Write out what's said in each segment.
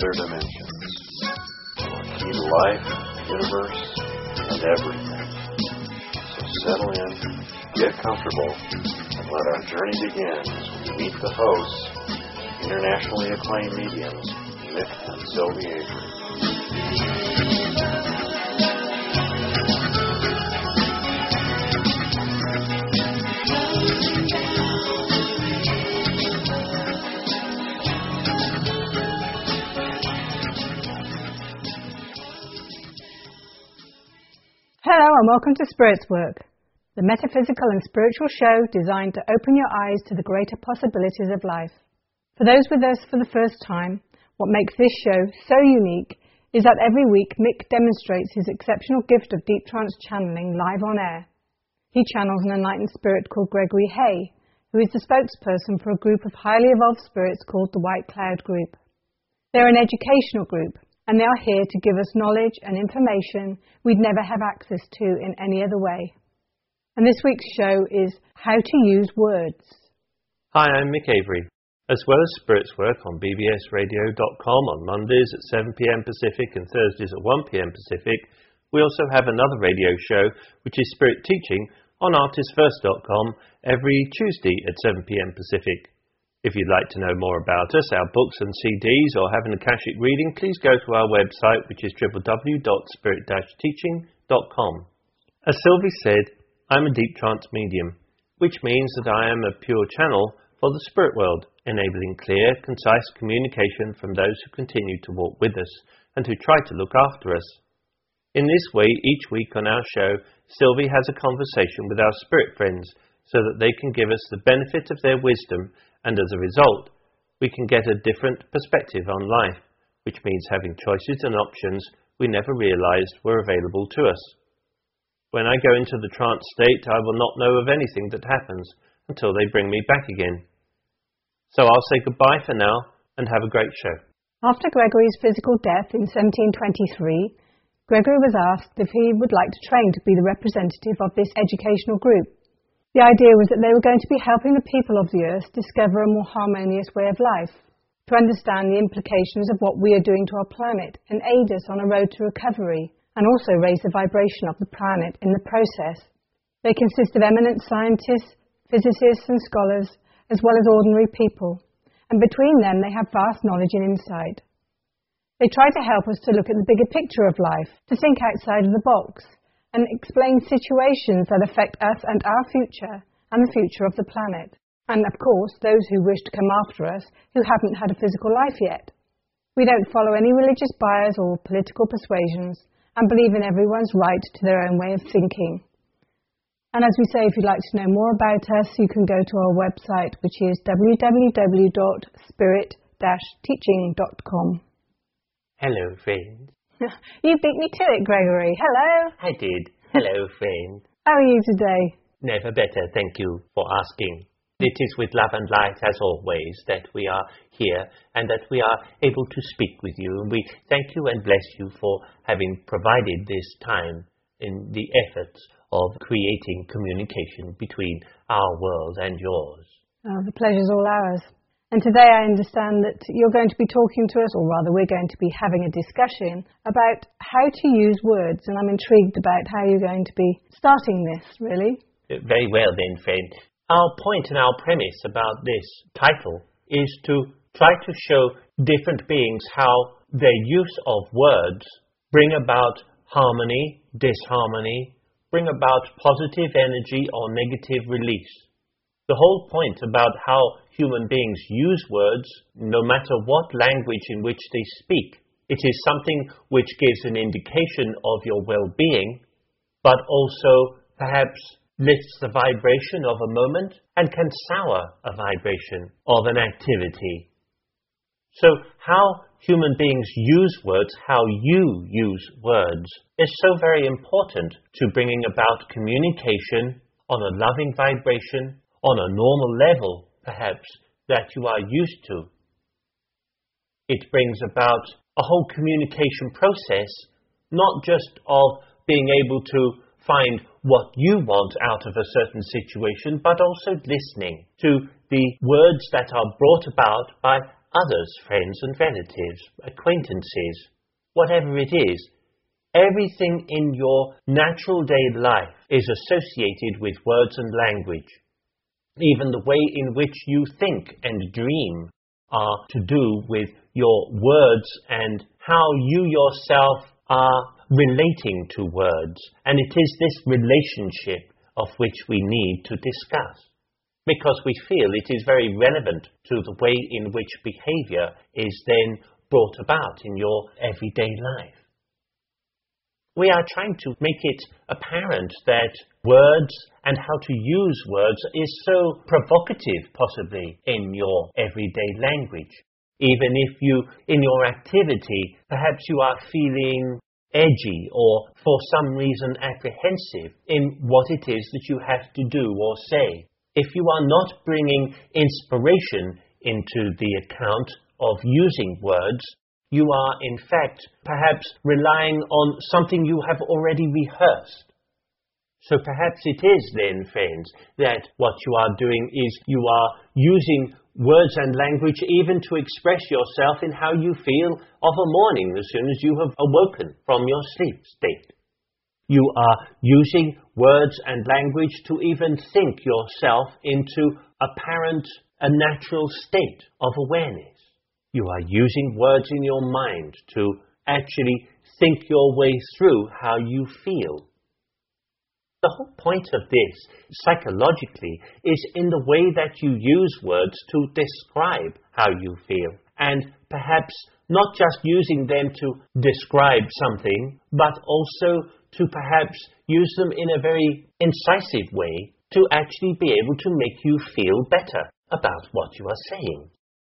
other dimensions. Key to life, universe, and everything. So settle in, get comfortable, and let our journey begin as we meet the hosts, internationally acclaimed mediums, Mick and Sylvie Avery. Hello and welcome to Spirits Work, the metaphysical and spiritual show designed to open your eyes to the greater possibilities of life. For those with us for the first time, what makes this show so unique is that every week Mick demonstrates his exceptional gift of deep trance channeling live on air. He channels an enlightened spirit called Gregory Hay, who is the spokesperson for a group of highly evolved spirits called the White Cloud Group. They're an educational group, and they are here to give us knowledge and information we'd never have access to in any other way. And this week's show is How to Use Words. Hi, I'm Mick Avery. As well as Spirits Work on bbsradio.com on Mondays at 7 p.m. Pacific and Thursdays at 1 p.m. Pacific, we also have another radio show, which is Spirit Teaching, on artistfirst.com every Tuesday at 7 p.m. Pacific. If you'd like to know more about us, our books and CDs, or have an Akashic reading, please go to our website, which is www.spirit-teaching.com. As Sylvie said, I'm a deep trance medium, which means that I am a pure channel for the spirit world, enabling clear, concise communication from those who continue to walk with us and who try to look after us. In this way, each week on our show, Sylvie has a conversation with our spirit friends so that they can give us the benefit of their wisdom, and as a result, we can get a different perspective on life, which means having choices and options we never realized were available to us. When I go into the trance state, I will not know of anything that happens until they bring me back again. So I'll say goodbye for now and have a great show. After Gregory's physical death in 1723, Gregory was asked if he would like to train to be the representative of this educational group. The idea was that they were going to be helping the people of the earth discover a more harmonious way of life, to understand the implications of what we are doing to our planet and aid us on a road to recovery, and also raise the vibration of the planet in the process. They consist of eminent scientists, physicists and scholars, as well as ordinary people, and between them they have vast knowledge and insight. They try to help us to look at the bigger picture of life, to think outside of the box, and explain situations that affect us and our future and the future of the planet. And of course, those who wish to come after us who haven't had a physical life yet. We don't follow any religious bias or political persuasions and believe in everyone's right to their own way of thinking. And as we say, if you'd like to know more about us, you can go to our website, which is www.spirit-teaching.com. Hello, friend. You beat me to it, Gregory. Hello. I did. Hello, friend. How are you today? Never better, thank you for asking. It is with love and light, as always, that we are here and that we are able to speak with you. And we thank you and bless you for having provided this time in the efforts of creating communication between our world and yours. Oh, the pleasure's all ours. And today I understand that you're going to be talking to us, or rather we're going to be having a discussion about how to use words, and I'm intrigued about how you're going to be starting this, really. Very well then, friend. Our point and our premise about this title is to try to show different beings how their use of words bring about harmony, disharmony, bring about positive energy or negative release. The whole point about how human beings use words, no matter what language in which they speak, it is something which gives an indication of your well-being, but also perhaps lifts the vibration of a moment and can sour a vibration of an activity. So how human beings use words, how you use words, is so very important to bringing about communication on a loving vibration, on a normal level, perhaps, that you are used to. It brings about a whole communication process, not just of being able to find what you want out of a certain situation, but also listening to the words that are brought about by others, friends and relatives, acquaintances, whatever it is. Everything in your natural day life is associated with words and language. Even the way in which you think and dream are to do with your words and how you yourself are relating to words. And it is this relationship of which we need to discuss, because we feel it is very relevant to the way in which behavior is then brought about in your everyday life. We are trying to make it apparent that words and how to use words is so provocative, possibly, in your everyday language. Even if you, in your activity, perhaps you are feeling edgy or for some reason apprehensive in what it is that you have to do or say. If you are not bringing inspiration into the account of using words, you are, in fact, perhaps relying on something you have already rehearsed. So perhaps it is then, friends, that what you are doing is you are using words and language even to express yourself in how you feel of a morning as soon as you have awoken from your sleep state. You are using words and language to even think yourself into a natural state of awareness. You are using words in your mind to actually think your way through how you feel. The whole point of this, psychologically, is in the way that you use words to describe how you feel, and perhaps not just using them to describe something, but also to perhaps use them in a very incisive way to actually be able to make you feel better about what you are saying.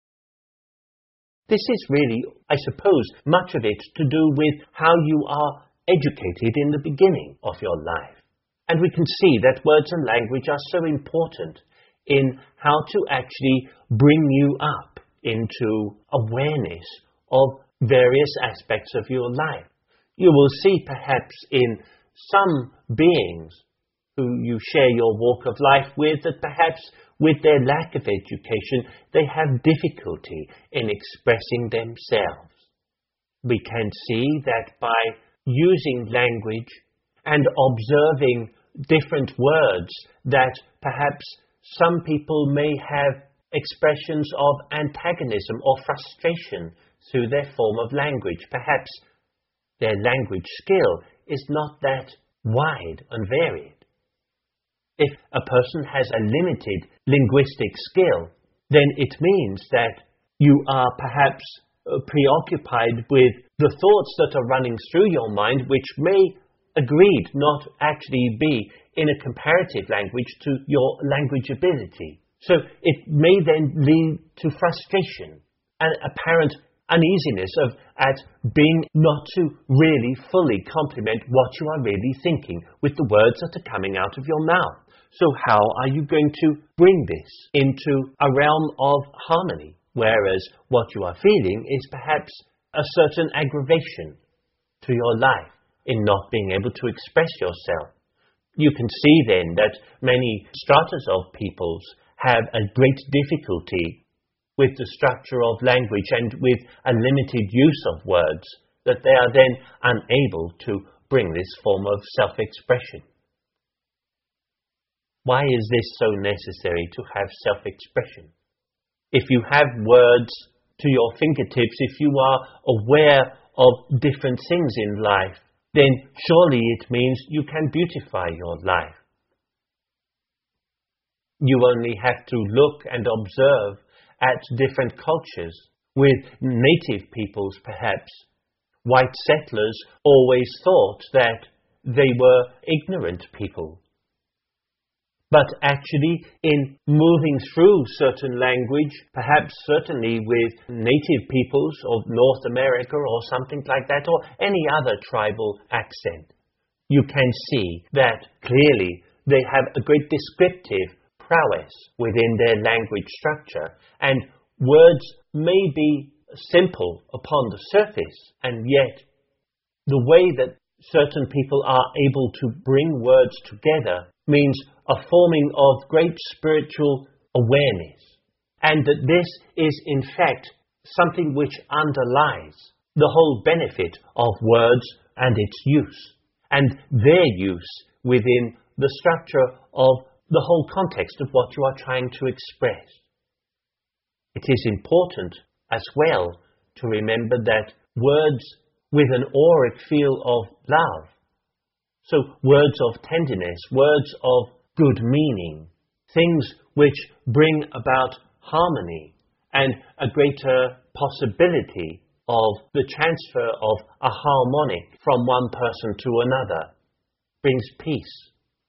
This is really, I suppose, much of it to do with how you are educated in the beginning of your life. And we can see that words and language are so important in how to actually bring you up into awareness of various aspects of your life. You will see perhaps in some beings who you share your walk of life with that perhaps with their lack of education, they have difficulty in expressing themselves. We can see that by using language and observing different words that perhaps some people may have expressions of antagonism or frustration through their form of language. Perhaps their language skill is not that wide and varied. If a person has a limited linguistic skill, then it means that you are perhaps preoccupied with the thoughts that are running through your mind, which may agreed not actually be in a comparative language to your language ability. So it may then lead to frustration and apparent uneasiness at being not to really fully complement what you are really thinking with the words that are coming out of your mouth. So how are you going to bring this into a realm of harmony? Whereas what you are feeling is perhaps a certain aggravation to your life in not being able to express yourself. You can see then that many stratas of peoples have a great difficulty with the structure of language and with a limited use of words, that they are then unable to bring this form of self-expression. Why is this so necessary to have self-expression? If you have words to your fingertips, if you are aware of different things in life, then surely it means you can beautify your life. You only have to look and observe at different cultures. With native peoples, perhaps, white settlers always thought that they were ignorant people. But actually, in moving through certain language, perhaps certainly with native peoples of North America or something like that, or any other tribal accent, you can see that clearly they have a great descriptive prowess within their language structure, and words may be simple upon the surface, and yet the way that certain people are able to bring words together means a forming of great spiritual awareness, and that this is in fact something which underlies the whole benefit of words and its use, and their use within the structure of the whole context of what you are trying to express. It is important as well to remember that words with an auric feel of love, so words of tenderness, words of good meaning, things which bring about harmony and a greater possibility of the transfer of a harmonic from one person to another, brings peace.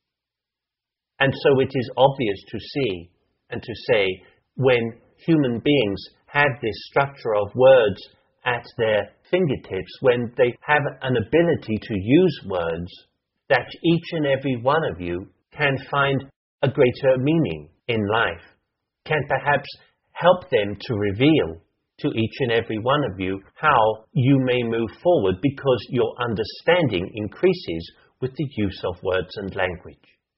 And so it is obvious to see and to say, when human beings have this structure of words at their fingertips, when they have an ability to use words, that each and every one of you can find a greater meaning in life, can perhaps help them to reveal to each and every one of you how you may move forward, because your understanding increases with the use of words and language.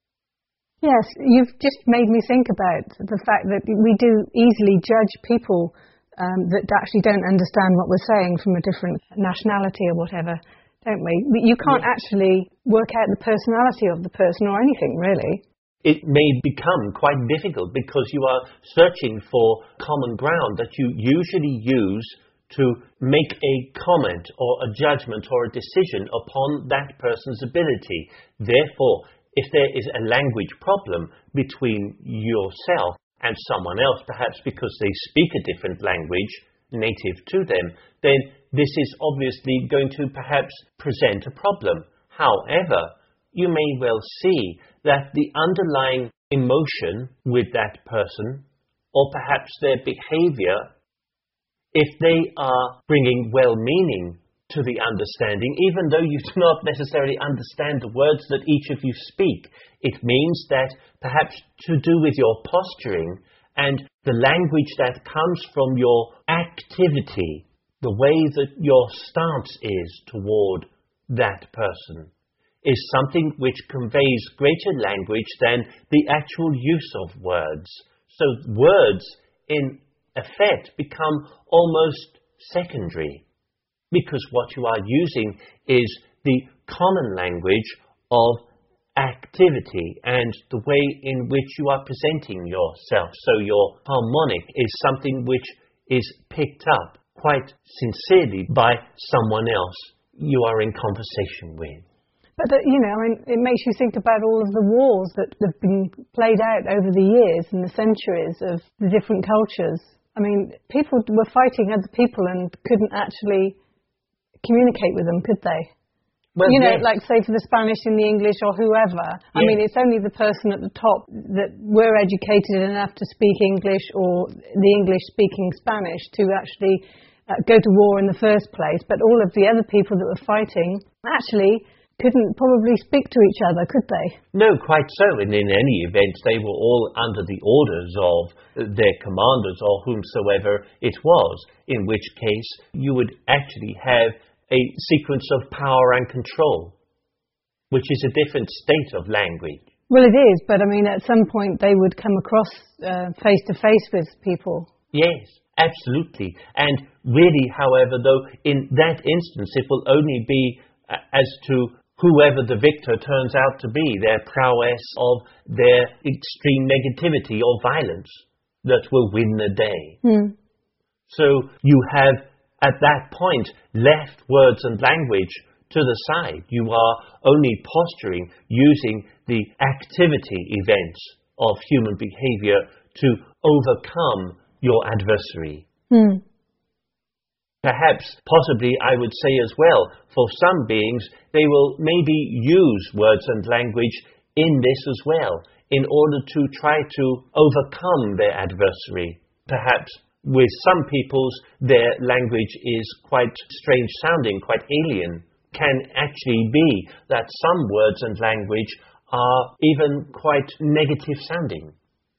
Yes, you've just made me think about the fact that we do easily judge people that actually don't understand what we're saying from a different nationality or whatever, don't we? You can't actually work out the personality of the person or anything, really. It may become quite difficult because you are searching for common ground that you usually use to make a comment or a judgment or a decision upon that person's ability. Therefore, if there is a language problem between yourself and someone else, perhaps because they speak a different language native to them, then this is obviously going to perhaps present a problem. However, you may well see that the underlying emotion with that person, or perhaps their behavior, if they are bringing well-meaning to the understanding, even though you do not necessarily understand the words that each of you speak, it means that perhaps to do with your posturing and the language that comes from your activity, the way that your stance is toward that person, is something which conveys greater language than the actual use of words. So words, in effect, become almost secondary, because what you are using is the common language of activity and the way in which you are presenting yourself. So your harmonic is something which is picked up quite sincerely by someone else you are in conversation with. But, it makes you think about all of the wars that have been played out over the years and the centuries of the different cultures. I mean, people were fighting other people and couldn't actually communicate with them, could they? Well, yes. Like say for the Spanish and the English or whoever. Yes. I mean, it's only the person at the top that were educated enough to speak English or the English-speaking Spanish to actually go to war in the first place. But all of the other people that were fighting actually couldn't probably speak to each other, could they? No, quite so. And in any event, they were all under the orders of their commanders or whomsoever it was, in which case you would actually have a sequence of power and control, which is a different state of language. Well, it is, but I mean, at some point they would come across face to face with people. Yes, absolutely. And really, however, though, in that instance, it will only be as to whoever the victor turns out to be, their prowess of their extreme negativity or violence, that will win the day. So you have, at that point, left words and language to the side. You are only posturing, using the activity events of human behavior to overcome your adversary. Perhaps, possibly, I would say as well, for some beings, they will maybe use words and language in this as well, in order to try to overcome their adversary. Perhaps with some peoples, their language is quite strange sounding, quite alien. Can actually be that some words and language are even quite negative sounding.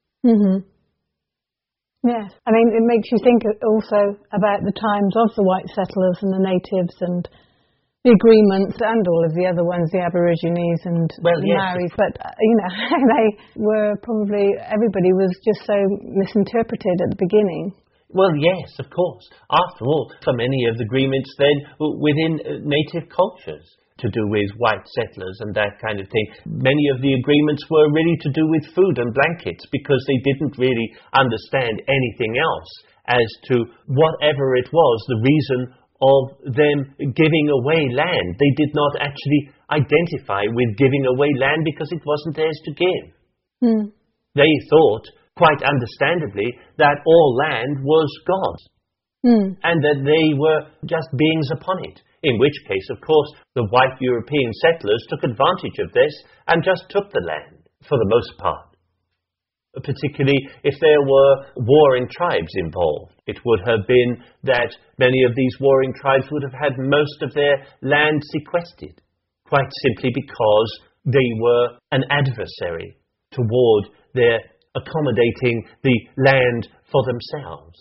Yes, I mean, it makes you think also about the times of the white settlers and the natives and the agreements and all of the other ones, the Aborigines and the Maoris. But, they were probably, everybody was just so misinterpreted at the beginning. Well, yes, of course. After all, for many of the agreements then within native cultures to do with white settlers and that kind of thing, many of the agreements were really to do with food and blankets because they didn't really understand anything else as to whatever it was, the reason of them giving away land. They did not actually identify with giving away land because it wasn't theirs to give. They thought, quite understandably, that all land was God's and that they were just beings upon it. In which case, of course, the white European settlers took advantage of this and just took the land, for the most part. Particularly if there were warring tribes involved. It would have been that many of these warring tribes would have had most of their land sequestered, quite simply because they were an adversary toward their accommodating the land for themselves.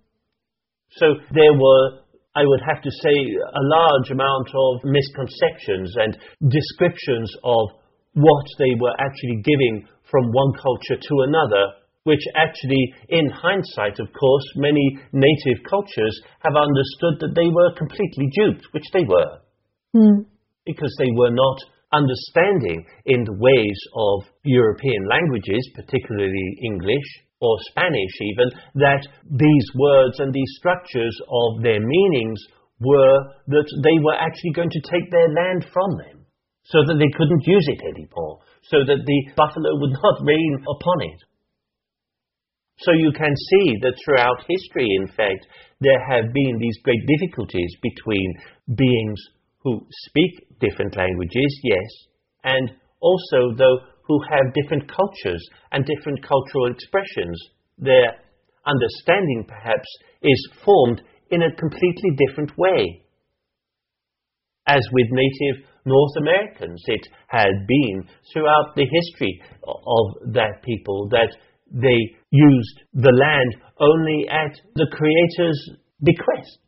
So there were, I would have to say, a large amount of misconceptions and descriptions of what they were actually giving from one culture to another, which actually, in hindsight, of course, many native cultures have understood that they were completely duped, which they were, because they were not understanding in the ways of European languages, particularly English or Spanish even, that these words and these structures of their meanings were that they were actually going to take their land from them, so that they couldn't use it anymore, so that the buffalo would not reign upon it. So you can see that throughout history, in fact, there have been these great difficulties between beings who speak different languages, yes, and also, though, who have different cultures and different cultural expressions. Their understanding, perhaps, is formed in a completely different way. As with native North Americans, it had been throughout the history of that people that they used the land only at the Creator's bequest.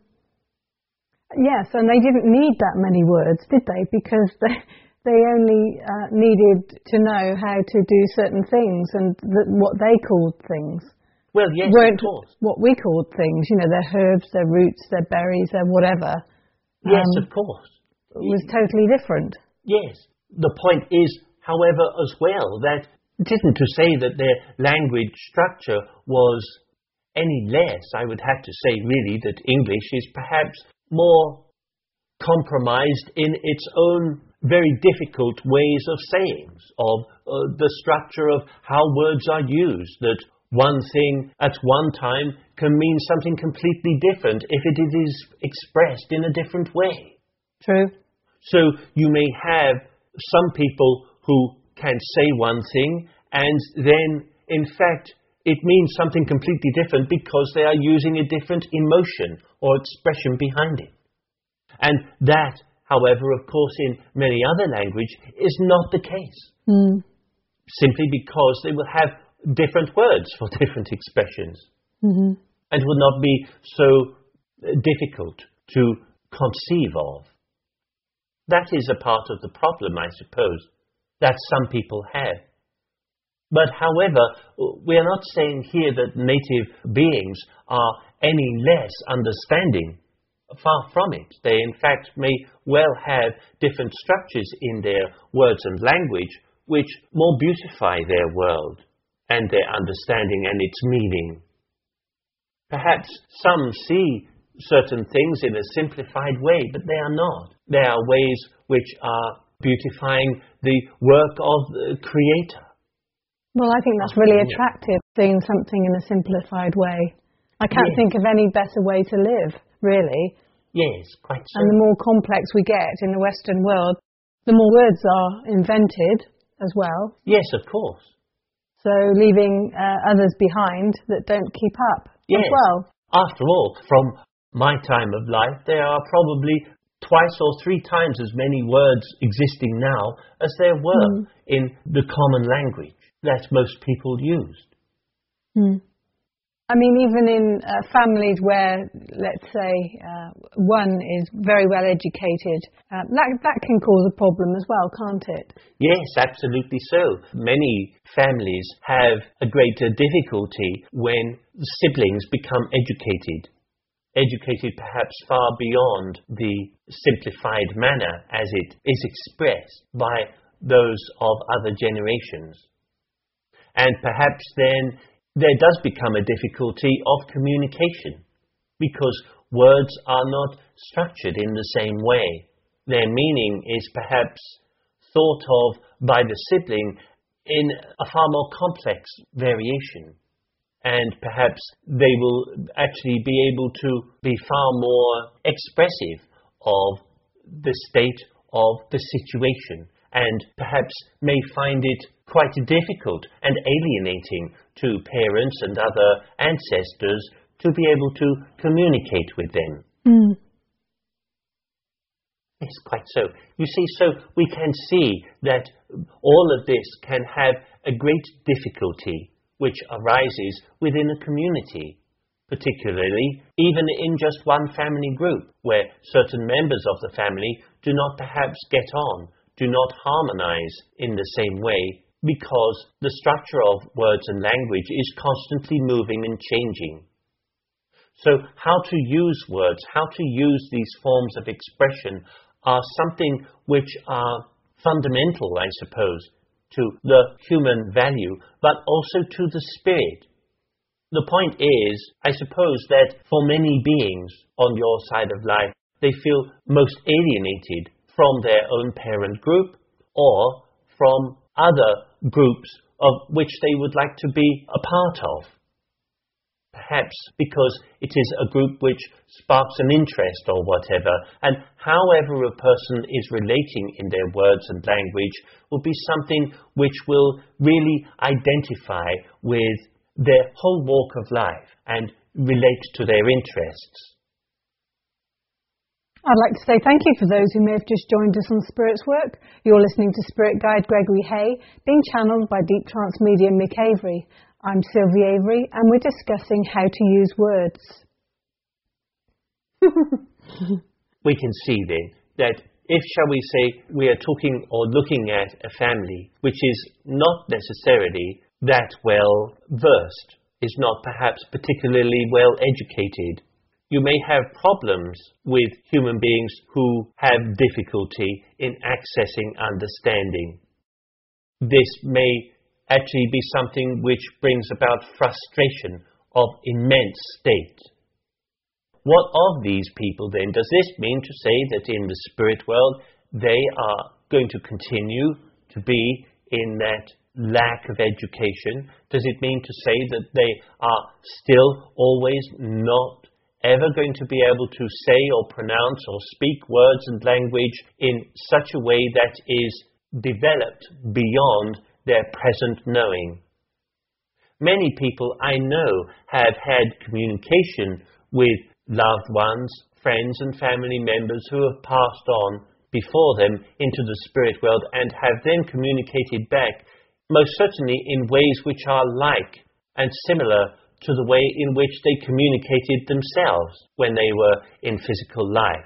Yes, and they didn't need that many words, did they? Because they only needed to know how to do certain things and what they called things. Well, yes, weren't of course. What we called things, their herbs, their roots, their berries, their whatever. Yes, of course. It was totally different. Yes. The point is, however, as well, that it isn't to say that their language structure was any less. I would have to say, really, that English is perhaps more compromised in its own very difficult ways of sayings, of the structure of how words are used, that one thing at one time can mean something completely different if it is expressed in a different way. True. So you may have some people who can say one thing and then, in fact, it means something completely different because they are using a different emotion or expression behind it. And that, however, of course, in many other languages, is not the case. Simply because they will have different words for different expressions. And would not be so difficult to conceive of. That is a part of the problem, I suppose, that some people have. But however, we are not saying here that native beings are any less understanding. Far from it. They, in fact, may well have different structures in their words and language which more beautify their world and their understanding and its meaning. Perhaps some see certain things in a simplified way, but they are not. They are ways which are beautifying the work of the Creator. Well, I think that's really attractive, seeing something in a simplified way. I can't think of any better way to live, really. Yes, quite so. And the more complex we get in the Western world, the more words are invented as well. Yes, of course. So leaving others behind that don't keep up as well. After all, from my time of life, there are probably twice or three times as many words existing now as there were in the common language that most people used. I mean, even in families where, let's say, one is very well educated, that can cause a problem as well, can't it? Yes, absolutely so. Many families have a greater difficulty when siblings become educated perhaps far beyond the simplified manner as it is expressed by those of other generations. And perhaps then there does become a difficulty of communication because words are not structured in the same way. Their meaning is perhaps thought of by the sibling in a far more complex variation. And perhaps they will actually be able to be far more expressive of the state of the situation, and perhaps may find it quite difficult and alienating to parents and other ancestors to be able to communicate with them. Mm. Yes, quite so. You see, so we can see that all of this can have a great difficulty which arises within a community, particularly even in just one family group, where certain members of the family do not perhaps get on, do not harmonize in the same way, because the structure of words and language is constantly moving and changing. So how to use words, how to use these forms of expression are something which are fundamental, I suppose, to the human value, but also to the spirit. The point is, I suppose, that for many beings on your side of life, they feel most alienated from their own parent group or from other groups of which they would like to be a part of. Perhaps because it is a group which sparks an interest or whatever, and however a person is relating in their words and language will be something which will really identify with their whole walk of life and relate to their interests. I'd like to say thank you for those who may have just joined us on Spirit's Work. You're listening to Spirit Guide Gregory Hay, being channeled by Deep Trance Medium Mick Avery. I'm Sylvie Avery, and we're discussing how to use words. We can see then that if, shall we say, we are talking or looking at a family which is not necessarily that well versed, is not perhaps particularly well educated, you may have problems with human beings who have difficulty in accessing understanding. This may actually be something which brings about frustration of immense state. What of these people then? Does this mean to say that in the spirit world they are going to continue to be in that lack of education? Does it mean to say that they are still always not ever going to be able to say or pronounce or speak words and language in such a way that is developed beyond their present knowing? Many people I know have had communication with loved ones, friends and family members who have passed on before them into the spirit world and have then communicated back, most certainly in ways which are like and similar to the way in which they communicated themselves when they were in physical life.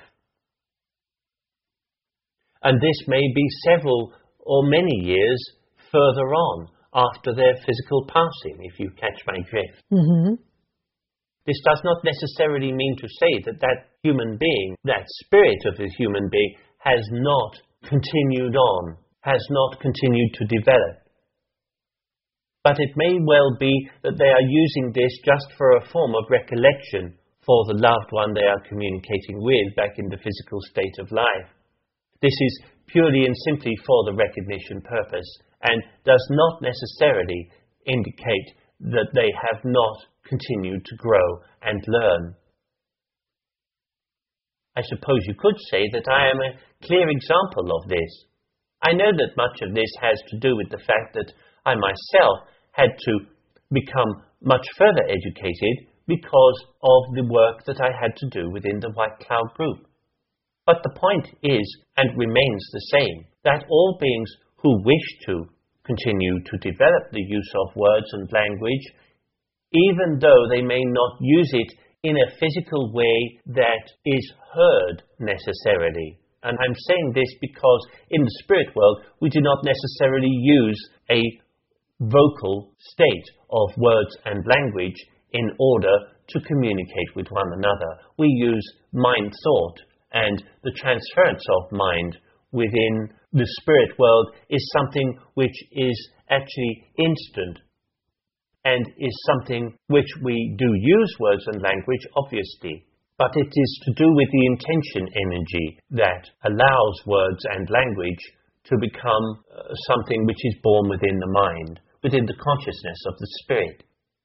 And this may be several or many years further on after their physical passing, if you catch my drift. Mm-hmm. This does not necessarily mean to say that that human being, that spirit of the human being, has not continued on, has not continued to develop. But it may well be that they are using this just for a form of recollection for the loved one they are communicating with back in the physical state of life. This is purely and simply for the recognition purpose and does not necessarily indicate that they have not continued to grow and learn. I suppose you could say that I am a clear example of this. I know that much of this has to do with the fact that I myself had to become much further educated because of the work that I had to do within the White Cloud group. But the point is, and remains the same, that all beings who wish to continue to develop the use of words and language even though they may not use it in a physical way that is heard necessarily. And I'm saying this because in the spirit world, we do not necessarily use a vocal state of words and language in order to communicate with one another. We use mind thought, and the transference of mind within the spirit world is something which is actually instant and is something which we do use words and language, obviously. But it is to do with the intention energy that allows words and language to become something which is born within the mind, within the consciousness of the spirit.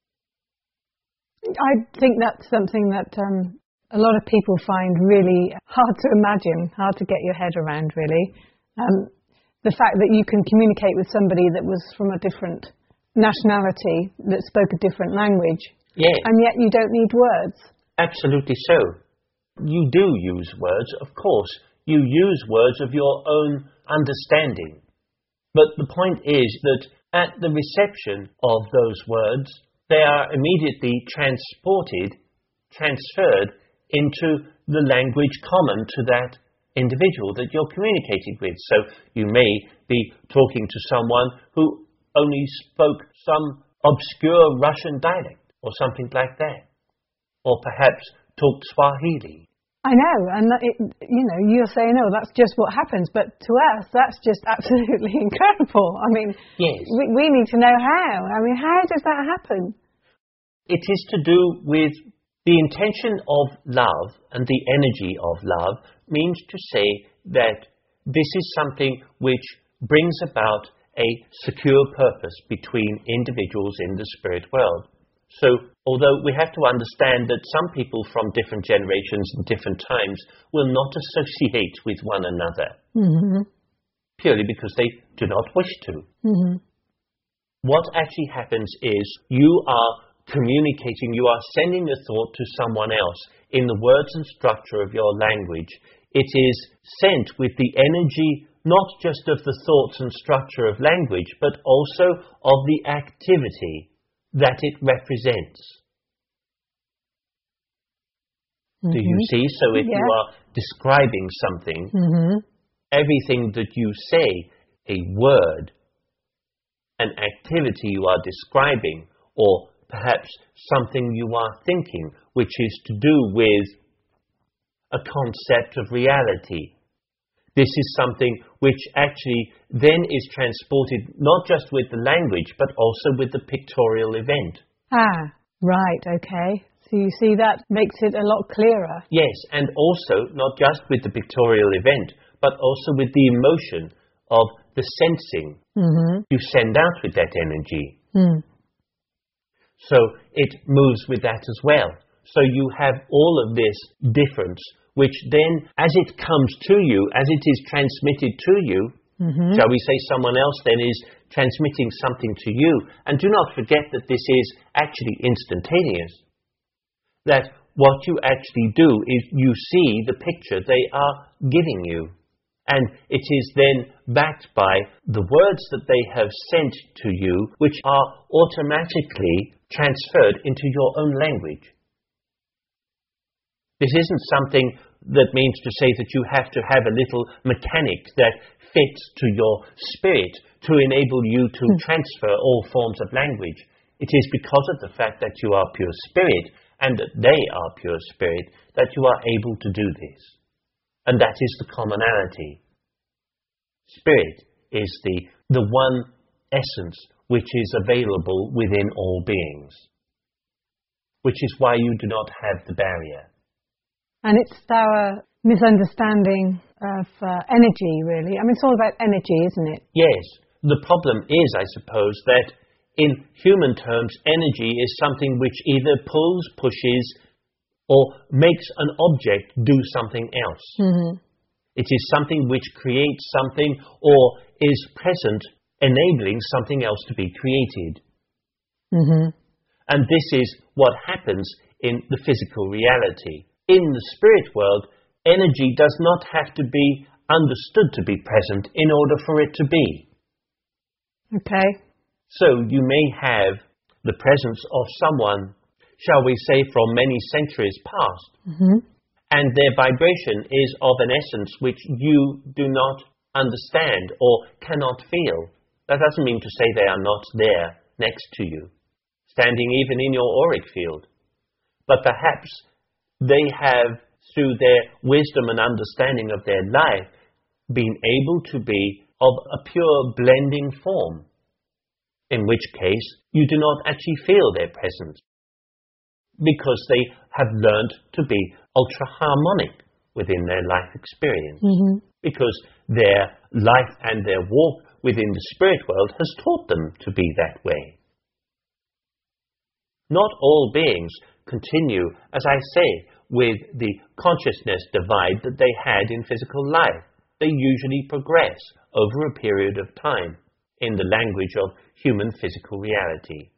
I think that's something that a lot of people find really hard to imagine, hard to get your head around, really. The fact that you can communicate with somebody that was from a different nationality, that spoke a different language, Yes. and yet you don't need words. Absolutely so. You do use words, of course. You use words of your own understanding. But the point is that at the reception of those words, they are immediately transferred into the language common to that individual that you're communicating with. So you may be talking to someone who only spoke some obscure Russian dialect or something like that, or perhaps talked Swahili. I know, and you're saying, oh, that's just what happens, but to us, that's just absolutely incredible. I mean, Yes. we need to know how. I mean, how does that happen? It is to do with the intention of love, and the energy of love means to say that this is something which brings about a secure purpose between individuals in the spirit world. So, although we have to understand that some people from different generations and different times will not associate with one another, purely because they do not wish to. What actually happens is you are communicating, you are sending a thought to someone else in the words and structure of your language. It is sent with the energy not just of the thoughts and structure of language, but also of the activity that it represents. Do you see? So if you are describing something, everything that you say, a word, an activity you are describing, or perhaps something you are thinking, which is to do with a concept of reality. This is something which actually then is transported not just with the language, but also with the pictorial event. Ah, right, okay. So you see, that makes it a lot clearer. Yes, and also not just with the pictorial event, but also with the emotion of the sensing you send out with that energy. So it moves with that as well. So you have all of this difference, which then, as it comes to you, as it is transmitted to you, shall we say someone else then is transmitting something to you. And do not forget that this is actually instantaneous. That what you actually do is you see the picture they are giving you. And it is then backed by the words that they have sent to you, which are automatically transferred into your own language. This isn't something that means to say that you have to have a little mechanic that fits to your spirit to enable you to transfer all forms of language. It is because of the fact that you are pure spirit and that they are pure spirit that you are able to do this. And that is the commonality. Spirit is the one essence which is available within all beings, which is why you do not have the barrier. And it's our misunderstanding of energy, really. I mean, it's all about energy, isn't it? Yes. The problem is, I suppose, that in human terms, energy is something which either pulls, pushes, or makes an object do something else. It is something which creates something or is present, enabling something else to be created. And this is what happens in the physical reality. In the spirit world, energy does not have to be understood to be present in order for it to be. Okay. So you may have the presence of someone, shall we say, from many centuries past. And their vibration is of an essence which you do not understand or cannot feel. That doesn't mean to say they are not there next to you, standing even in your auric field. But perhaps they have, through their wisdom and understanding of their life, been able to be of a pure blending form, in which case you do not actually feel their presence, because they have learned to be ultra-harmonic within their life experience, because their life and their walk within the spirit world has taught them to be that way. Not all beings continue, as I say, with the consciousness divide that they had in physical life. They usually progress over a period of time in the language of human physical reality.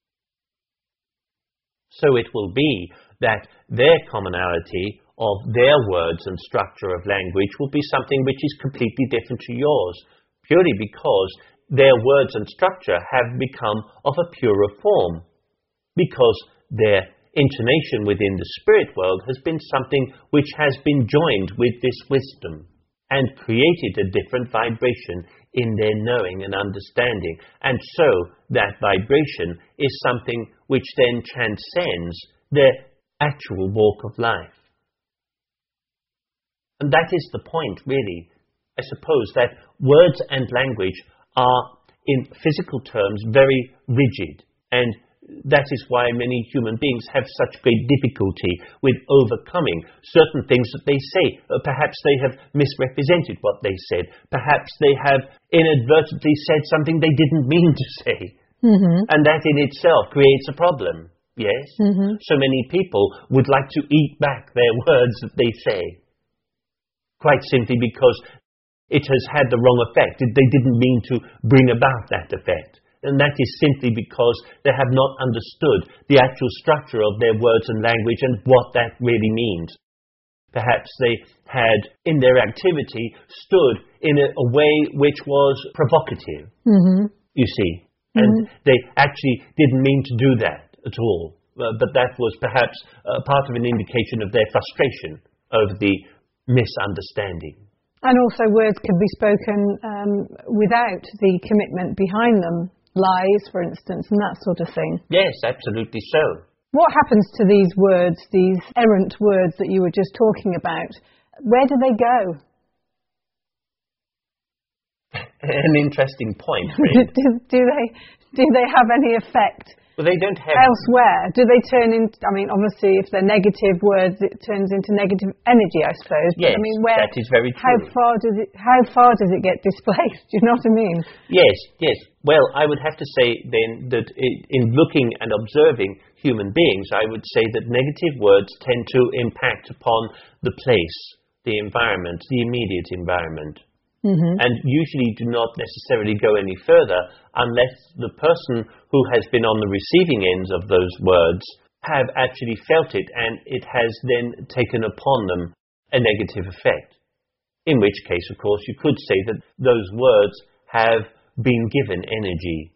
So it will be that their commonality of their words and structure of language will be something which is completely different to yours, purely because their words and structure have become of a purer form, because their intonation within the spirit world has been something which has been joined with this wisdom and created a different vibration in their knowing and understanding. And so that vibration is something which then transcends their actual walk of life. And that is the point, really. I suppose that words and language are, in physical terms, very rigid, and that is why many human beings have such great difficulty with overcoming certain things that they say. Perhaps they have misrepresented what they said. Perhaps they have inadvertently said something they didn't mean to say. And that in itself creates a problem. Yes? So many people would like to eat back their words that they say, quite simply because it has had the wrong effect. They didn't mean to bring about that effect. And that is simply because they have not understood the actual structure of their words and language and what that really means. Perhaps they had, in their activity, stood in a way which was provocative, you see. And they actually didn't mean to do that at all. But that was perhaps part of an indication of their frustration over the misunderstanding. And also words can be spoken without the commitment behind them. Lies, for instance, and that sort of thing. Yes, absolutely so. What happens to these words, these errant words that you were just talking about? Where do they go? An interesting point, really. do they have any effect? Well, they don't have... Elsewhere? Do they turn into... I mean, obviously, if they're negative words, it turns into negative energy, I suppose. Yes, but, I mean, where, that is very true. How far does it get displaced? Do you know what I mean? Yes. Well, I would have to say then that in looking and observing human beings, I would say that negative words tend to impact upon the place, the environment, the immediate environment. And usually do not necessarily go any further unless the person who has been on the receiving ends of those words have actually felt it and it has then taken upon them a negative effect. In which case, of course, you could say that those words have been given energy.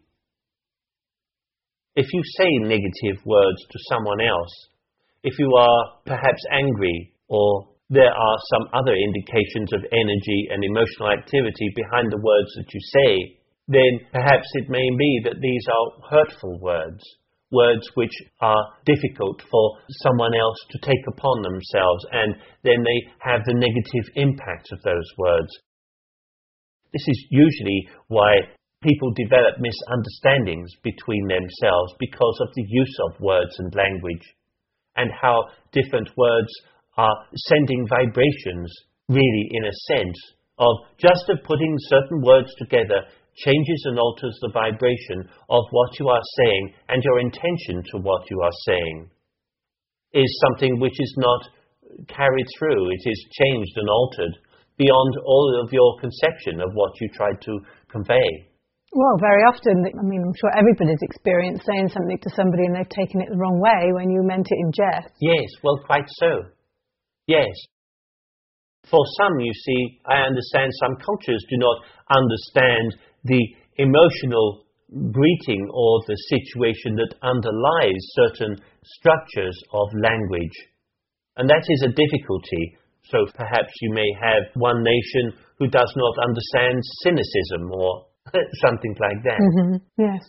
If you say negative words to someone else, if you are perhaps angry or there are some other indications of energy and emotional activity behind the words that you say, then perhaps it may be that these are hurtful words, words which are difficult for someone else to take upon themselves, and then they have the negative impact of those words. This is usually why people develop misunderstandings between themselves, because of the use of words and language, and how different words are sending vibrations, really, in a sense, of just of putting certain words together changes and alters the vibration of what you are saying, and your intention to what you are saying is something which is not carried through. It is changed and altered beyond all of your conception of what you tried to convey. Well, very often, I mean, I'm sure everybody's experienced saying something to somebody and they've taken it the wrong way when you meant it in jest. Yes, well, quite so. Yes. For some, you see, I understand some cultures do not understand the emotional greeting or the situation that underlies certain structures of language. And that is a difficulty. So perhaps you may have one nation who does not understand cynicism or something like that. Mm-hmm. Yes.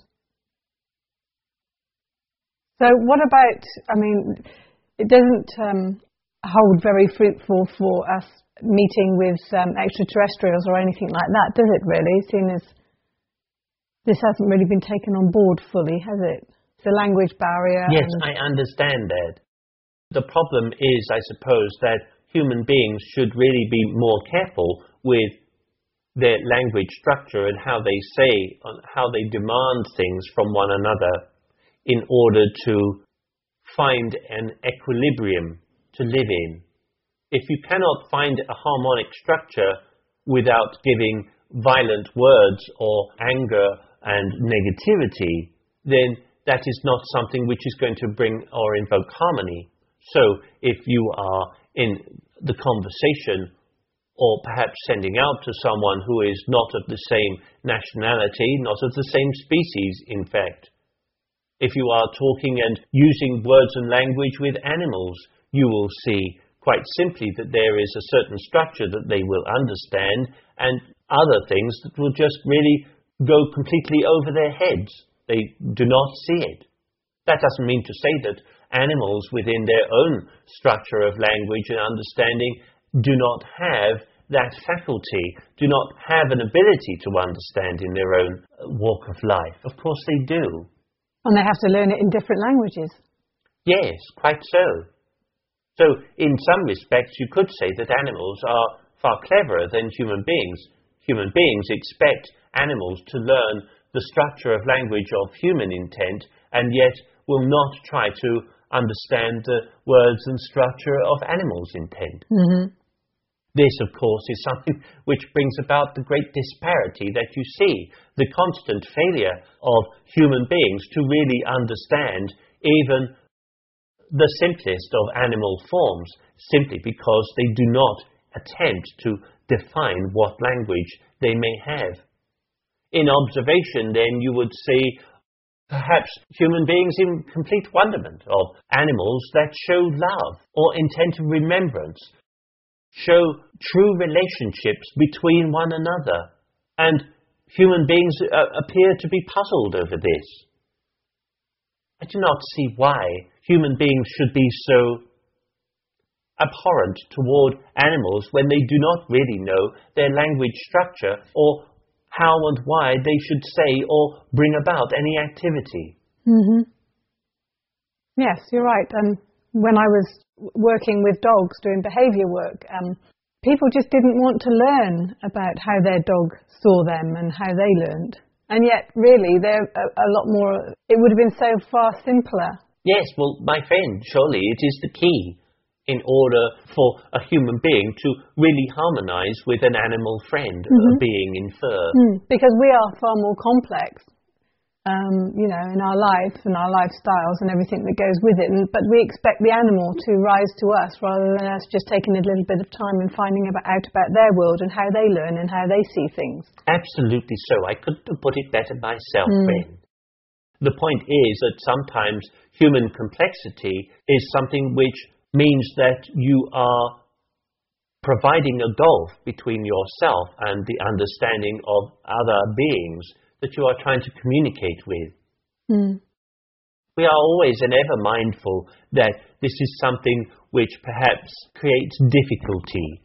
So what about, I mean, it doesn't hold very fruitful for us meeting with extraterrestrials or anything like that, does it really? Seeing as this hasn't really been taken on board fully, has it? The language barrier. Yes, I understand that. The problem is, I suppose, that human beings should really be more careful with their language structure and how they say, how they demand things from one another in order to find an equilibrium to live in. If you cannot find a harmonic structure without giving violent words or anger and negativity, then that is not something which is going to bring or invoke harmony. So if you are in the conversation or perhaps sending out to someone who is not of the same nationality, not of the same species, in fact, if you are talking and using words and language with animals, you will see quite simply that there is a certain structure that they will understand and other things that will just really go completely over their heads. They do not see it. That doesn't mean to say that animals within their own structure of language and understanding do not have that faculty, do not have an ability to understand in their own walk of life. Of course they do. And they have to learn it in different languages. Yes, quite so. So in some respects you could say that animals are far cleverer than human beings. Human beings expect animals to learn the structure of language of human intent and yet will not try to understand the words and structure of animals' intent. Mm-hmm. This, of course, is something which brings about the great disparity that you see, the constant failure of human beings to really understand even the simplest of animal forms, simply because they do not attempt to define what language they may have. In observation, then, you would see perhaps human beings in complete wonderment of animals that show love or intent of remembrance, show true relationships between one another, and human beings appear to be puzzled over this. I do not see why human beings should be so abhorrent toward animals when they do not really know their language structure or how and why they should say or bring about any activity. Mm-hmm. Yes, you're right. When I was working with dogs doing behaviour work, people just didn't want to learn about how their dog saw them and how they learned. And yet, really, they're a lot more, it would have been so far simpler. Yes, well, my friend, surely it is the key in order for a human being to really harmonize with an animal friend, a being in fur. Because we are far more complex, in our life and our lifestyles and everything that goes with it. But we expect the animal to rise to us rather than us just taking a little bit of time and finding out about their world and how they learn and how they see things. Absolutely so. I couldn't have put it better myself, friend. The point is that sometimes human complexity is something which means that you are providing a gulf between yourself and the understanding of other beings that you are trying to communicate with. We are always and ever mindful that this is something which perhaps creates difficulty.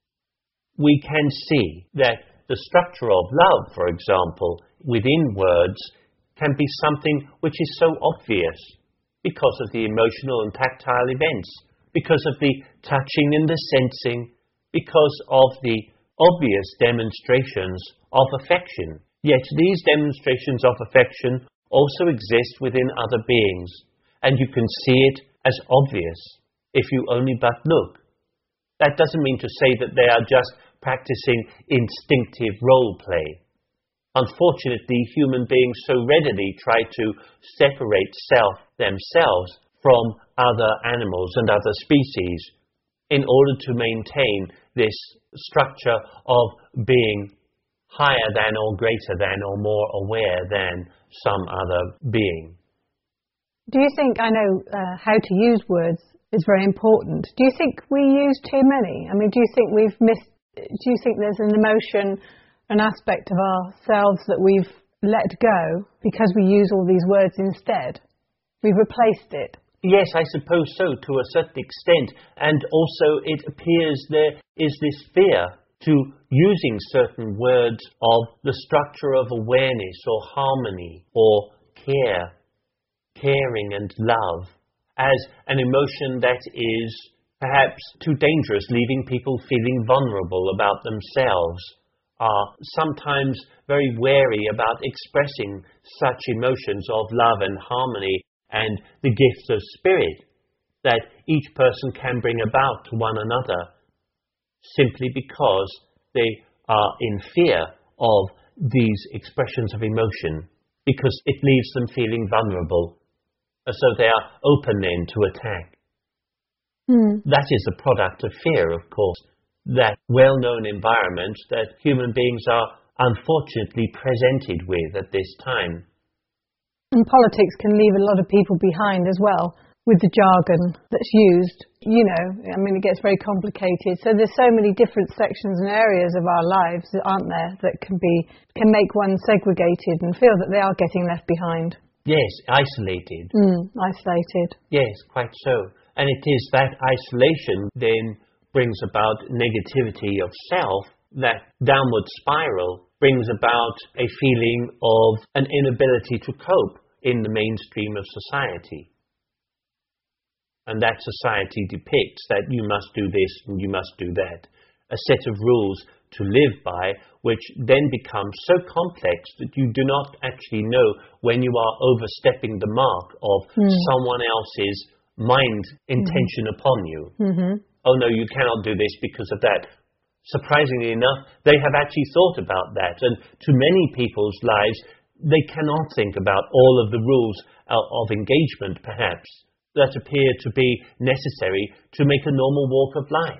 We can see that the structure of love, for example, within words can be something which is so obvious because of the emotional and tactile events, because of the touching and the sensing, because of the obvious demonstrations of affection. Yet these demonstrations of affection also exist within other beings, and you can see it as obvious if you only but look. That doesn't mean to say that they are just practicing instinctive role play. Unfortunately, human beings so readily try to separate themselves from other animals and other species in order to maintain this structure of being higher than or greater than or more aware than some other being. Do you think, I know how to use words is very important. Do you think we use too many? I mean, do you think do you think there's an emotion, an aspect of ourselves that we've let go because we use all these words instead? We've replaced it. Yes, I suppose so, to a certain extent. And also it appears there is this fear to using certain words of the structure of awareness or harmony or care, caring and love, as an emotion that is perhaps too dangerous, leaving people feeling vulnerable about themselves, are sometimes very wary about expressing such emotions of love and harmony and the gifts of spirit that each person can bring about to one another, simply because they are in fear of these expressions of emotion, because it leaves them feeling vulnerable, as though they are open then to attack. That is the product of fear, of course, that well-known environment that human beings are unfortunately presented with at this time. And politics can leave a lot of people behind as well, with the jargon that's used. You know, I mean, it gets very complicated. So there's so many different sections and areas of our lives, aren't there, that can make one segregated and feel that they are getting left behind. Yes, isolated. Isolated. Yes, quite so. And it is that isolation then brings about negativity of self. That downward spiral brings about a feeling of an inability to cope in the mainstream of society. And that society depicts that you must do this and you must do that. A set of rules to live by, which then becomes so complex that you do not actually know when you are overstepping the mark of someone else's mind intention upon you. Oh no, you cannot do this because of that. Surprisingly enough, they have actually thought about that, and to many people's lives, they cannot think about all of the rules of engagement, perhaps, that appear to be necessary to make a normal walk of life.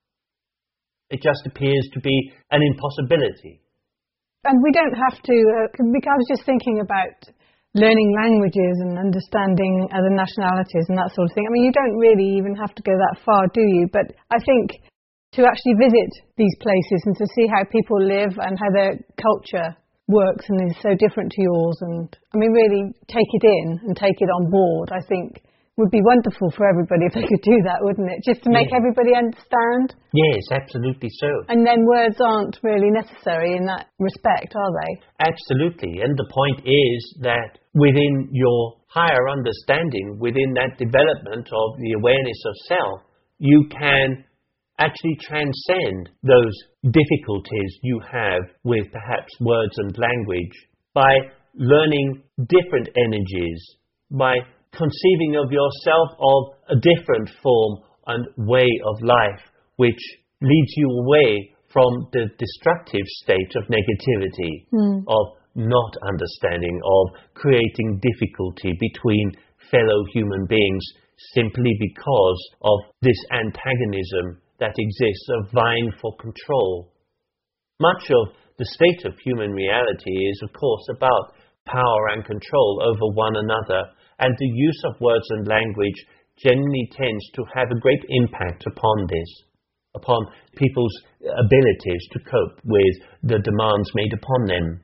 It just appears to be an impossibility. And we don't have to, because I was just thinking about learning languages and understanding other nationalities and that sort of thing. I mean, you don't really even have to go that far, do you? But I think to actually visit these places and to see how people live and how their culture works and is so different to yours, and I mean, really take it in and take it on board, I think would be wonderful for everybody if they could do that, wouldn't it? Just to make everybody understand. Yes, absolutely so. And then words aren't really necessary in that respect, are they? Absolutely. And the point is that within your higher understanding, within that development of the awareness of self, you can actually transcend those difficulties you have with perhaps words and language by learning different energies, by conceiving of yourself of a different form and way of life, which leads you away from the destructive state of negativity, of not understanding, of creating difficulty between fellow human beings simply because of this antagonism that exists of vying for control. Much of the state of human reality is, of course, about power and control over one another, and the use of words and language generally tends to have a great impact upon this, upon people's abilities to cope with the demands made upon them.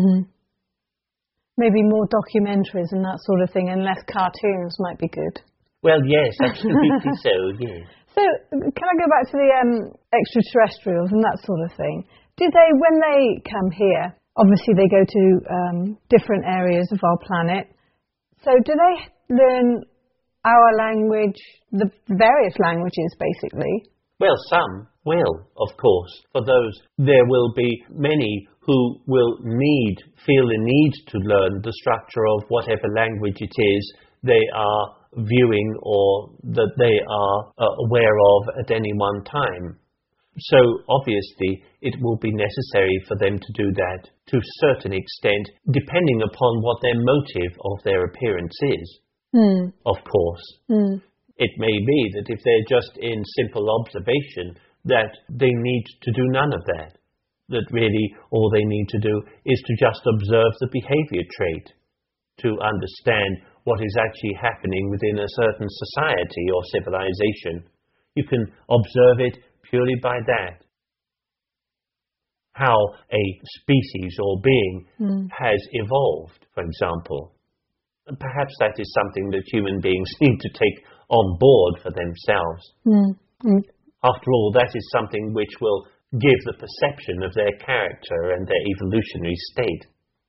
Maybe more documentaries and that sort of thing, and less cartoons might be good. Well, yes, absolutely so, yes. So, can I go back to the extraterrestrials and that sort of thing? Do they, when they come here, obviously they go to different areas of our planet, so do they learn our language, the various languages basically? Well, some will, of course. For those, there will be many who will feel the need to learn the structure of whatever language it is they are viewing or that they are aware of at any one time. So obviously it will be necessary for them to do that to a certain extent, depending upon what their motive of their appearance is, of course. It may be that if they're just in simple observation, that they need to do none of that. That really all they need to do is to just observe the behavior trait to understand what is actually happening within a certain society or civilization. You can observe it purely by that. How a species or being has evolved, for example. And perhaps that is something that human beings need to take on board for themselves. After all, that is something which will give the perception of their character and their evolutionary state.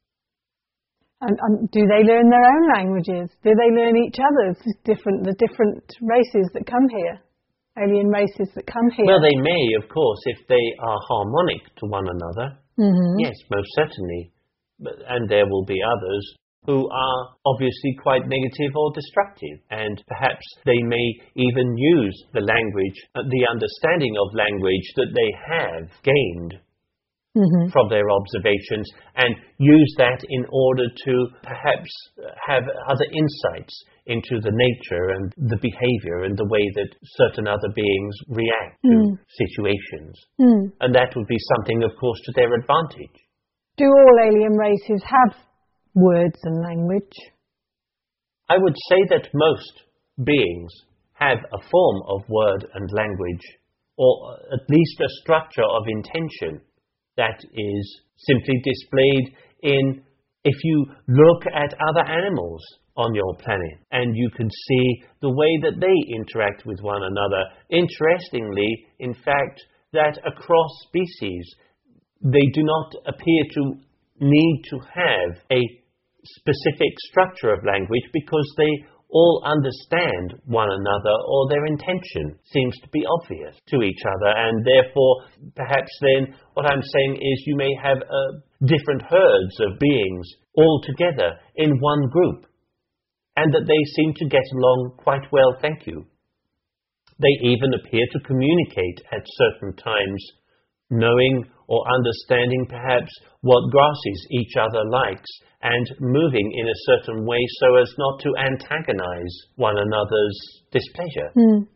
And do they learn their own languages? Do they learn each other's, the different races that come here? Alien races that come here? Well, they may, of course, if they are harmonic to one another. Yes, most certainly. And there will be others who are obviously quite negative or destructive. And perhaps they may even use the language, the understanding of language that they have gained from their observations, and use that in order to perhaps have other insights into the nature and the behavior and the way that certain other beings react to situations. And that would be something, of course, to their advantage. Do all alien races have words and language? I would say that most beings have a form of word and language, or at least a structure of intention that is simply displayed in, if you look at other animals on your planet, and you can see the way that they interact with one another. Interestingly, in fact, that across species, they do not appear to need to have a specific structure of language, because they all understand one another, or their intention seems to be obvious to each other. And therefore, perhaps then, what I'm saying is you may have different herds of beings all together in one group, and that they seem to get along quite well, thank you. They even appear to communicate at certain times, knowing or understanding perhaps what grasses each other likes, and moving in a certain way so as not to antagonize one another's displeasure.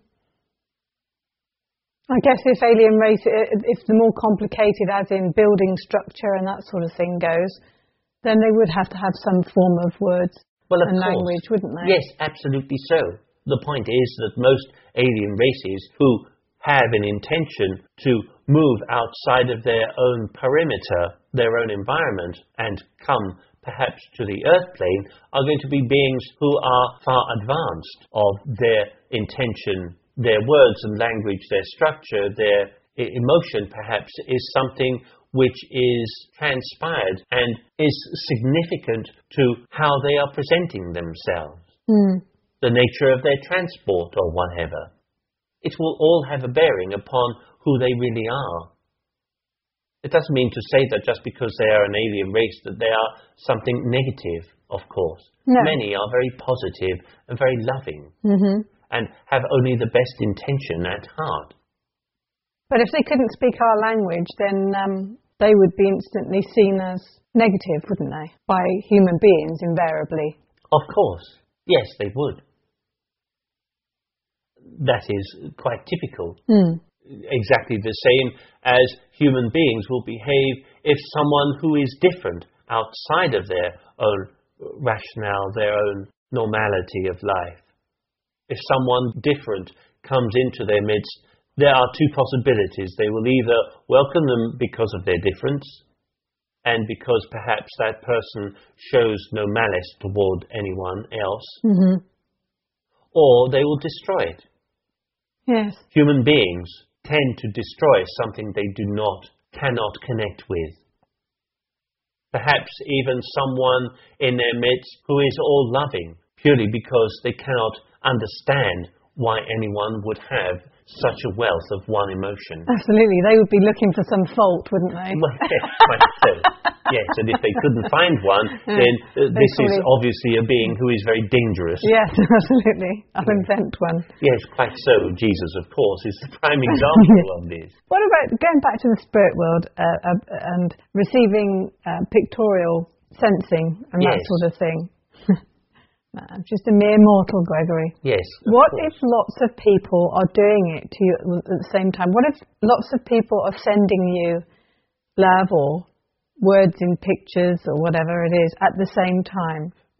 I guess if alien race, if the more complicated, as in building structure and that sort of thing goes, then they would have to have some form of words and language, wouldn't they? Yes, absolutely so. The point is that most alien races who have an intention to move outside of their own perimeter, their own environment, and come perhaps to the earth plane, are going to be beings who are far advanced of their intention. Their words and language, their structure, their emotion perhaps is something which is transpired and is significant to how they are presenting themselves. The nature of their transport or whatever. It will all have a bearing upon who they really are. It doesn't mean to say that just because they are an alien race that they are something negative, of course. No. Many are very positive and very loving, and have only the best intention at heart. But if they couldn't speak our language, then they would be instantly seen as negative, wouldn't they? By human beings, invariably. Of course. Yes, they would. That is quite typical. Exactly the same as human beings will behave if someone who is different outside of their own rationale, their own normality of life. If someone different comes into their midst, there are two possibilities. They will either welcome them because of their difference, and because perhaps that person shows no malice toward anyone else, or they will destroy it. Yes. Human beings tend to destroy something they cannot connect with. Perhaps even someone in their midst who is all loving, purely because they cannot understand why anyone would have such a wealth of one emotion. Absolutely. They would be looking for some fault, wouldn't they? Well, yes, quite so. Yes, and if they couldn't find one, then this is obviously a being who is very dangerous. Yes, absolutely. I'll invent one. Yes, quite so. Jesus, of course, is the prime example of this. What about going back to the spirit world and receiving pictorial sensing and that sort of thing? I'm just a mere mortal, Gregory. Yes. What if lots of people are doing it to you at the same time? What if lots of people are sending you love or words in pictures or whatever it is at the same time?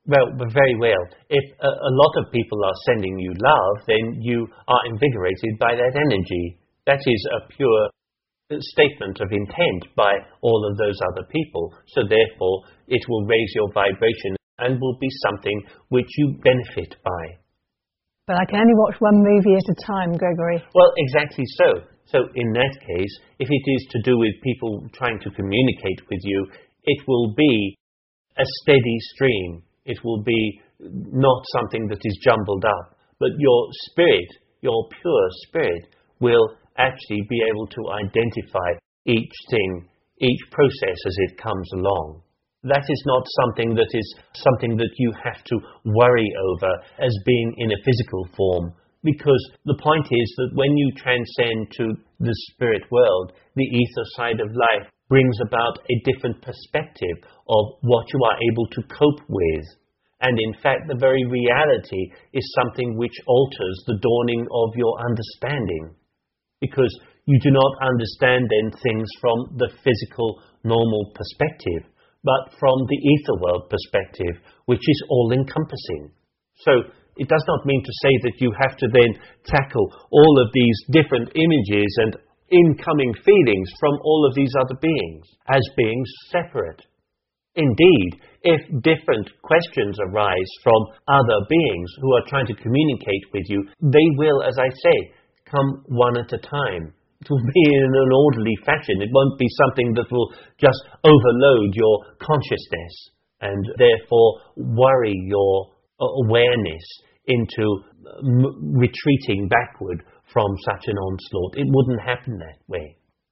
Well, very well. If a lot of people are sending you love, then you are invigorated by that energy. That is a pure statement of intent by all of those other people. So therefore, it will raise your vibration and will be something which you benefit by. But I can only watch one movie at a time, Gregory. Well, exactly so. So in that case, if it is to do with people trying to communicate with you, it will be a steady stream. It will be not something that is jumbled up, but your spirit, your pure spirit, will actually be able to identify each thing, each process as it comes along. That is not something that you have to worry over as being in a physical form, because the point is that when you transcend to the spirit world, the ether side of life brings about a different perspective of what you are able to cope with. And in fact, the very reality is something which alters the dawning of your understanding, because you do not understand then things from the physical, normal perspective, but from the ether world perspective, which is all-encompassing. So it does not mean to say that you have to then tackle all of these different images and incoming feelings from all of these other beings as being separate. Indeed, if different questions arise from other beings who are trying to communicate with you, they will, as I say, come one at a time. It will be in an orderly fashion. It won't be something that will just overload your consciousness and therefore worry your awareness into retreating backward from such an onslaught. It wouldn't happen that way.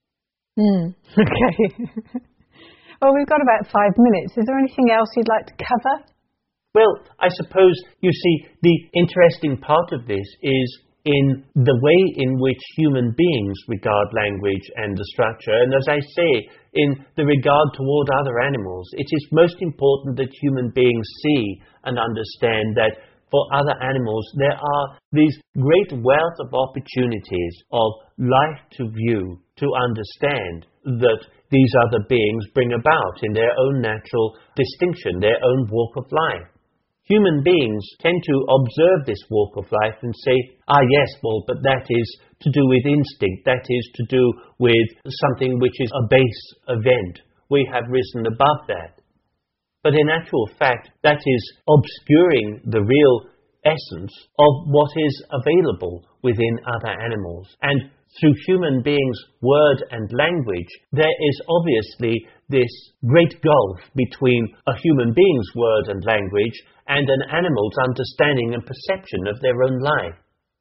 Okay. Well, we've got about 5 minutes. Is there anything else you'd like to cover? Well, I suppose, you see, the interesting part of this is in the way in which human beings regard language and the structure. And as I say, in the regard toward other animals, it is most important that human beings see and understand that for other animals, there are these great wealth of opportunities of life to view, to understand that these other beings bring about in their own natural distinction, their own walk of life. Human beings tend to observe this walk of life and say, yes, well, but that is to do with instinct, that is to do with something which is a base event. We have risen above that. But in actual fact, that is obscuring the real essence of what is available within other animals. And through human beings' word and language, there is obviously this great gulf between a human being's word and language and an animal's understanding and perception of their own life.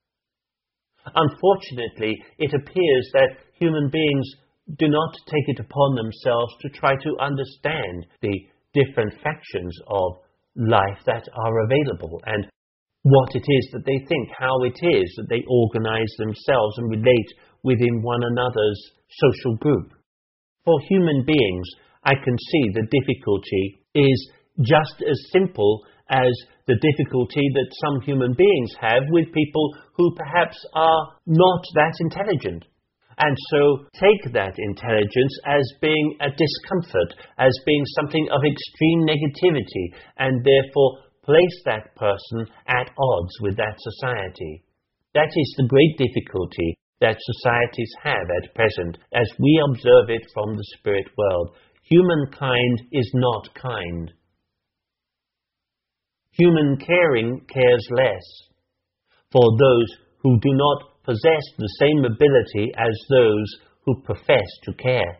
Unfortunately, it appears that human beings do not take it upon themselves to try to understand the different factions of life that are available and what it is that they think, how it is that they organize themselves and relate within one another's social group. For human beings, I can see the difficulty is just as simple as the difficulty that some human beings have with people who perhaps are not that intelligent. And so take that intelligence as being a discomfort, as being something of extreme negativity, and therefore place that person at odds with that society. That is the great difficulty that societies have at present, as we observe it from the spirit world. Humankind is not kind. Human caring cares less for those who do not possess the same ability as those who profess to care.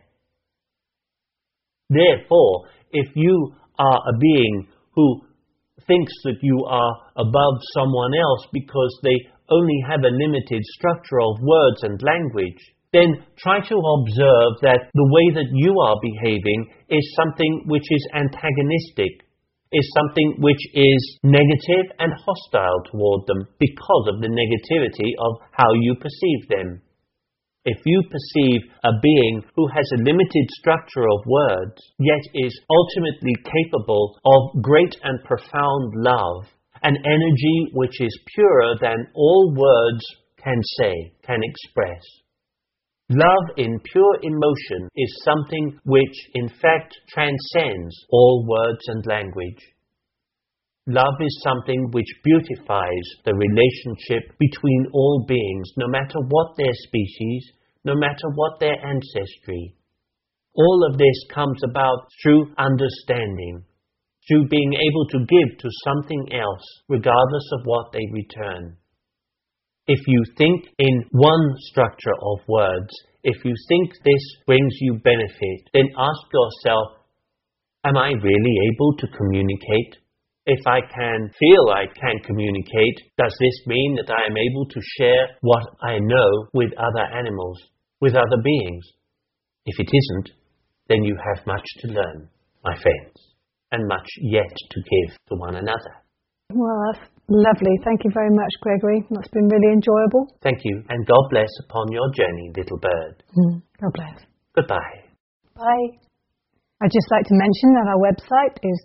Therefore, if you are a being who thinks that you are above someone else because they only have a limited structure of words and language, then try to observe that the way that you are behaving is something which is antagonistic, is something which is negative and hostile toward them because of the negativity of how you perceive them. If you perceive a being who has a limited structure of words, yet is ultimately capable of great and profound love, an energy which is purer than all words can say, can express. Love in pure emotion is something which in fact transcends all words and language. Love is something which beautifies the relationship between all beings, no matter what their species, no matter what their ancestry. All of this comes about through understanding, through being able to give to something else, regardless of what they return. If you think in one structure of words, if you think this brings you benefit, then ask yourself, am I really able to communicate? If I can feel I can communicate, does this mean that I am able to share what I know with other animals, with other beings? If it isn't, then you have much to learn, my friends, and much yet to give to one another. Well, that's lovely. Thank you very much, Gregory. That's been really enjoyable. Thank you, and God bless upon your journey, little bird. God bless. Goodbye. Bye. I'd just like to mention that our website is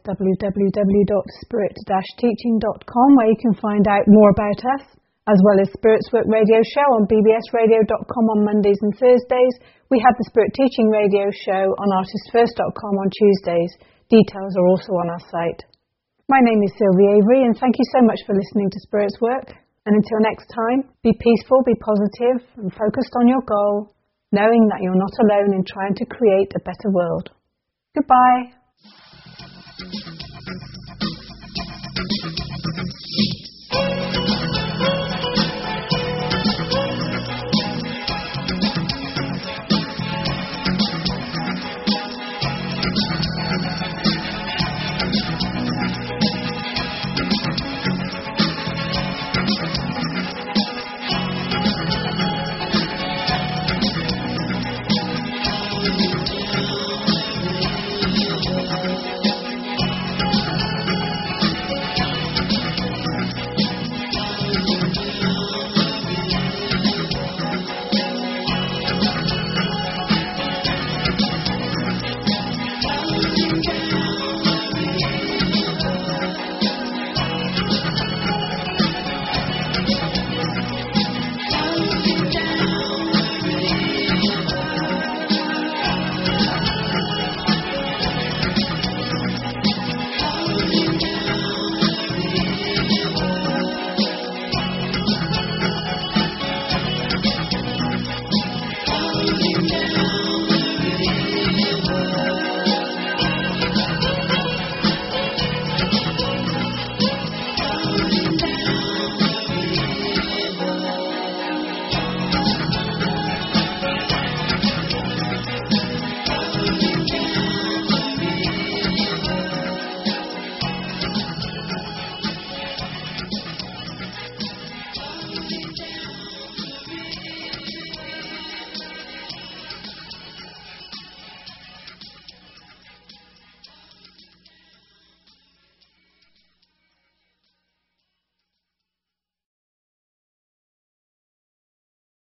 www.spirit-teaching.com, where you can find out more about us, as well as Spirit's Work Radio Show on bbsradio.com on Mondays and Thursdays. We have the Spirit Teaching Radio Show on artistfirst.com on Tuesdays. Details are also on our site. My name is Sylvie Avery, and thank you so much for listening to Spirit's Work. And until next time, be peaceful, be positive, and focused on your goal, knowing that you're not alone in trying to create a better world. Goodbye.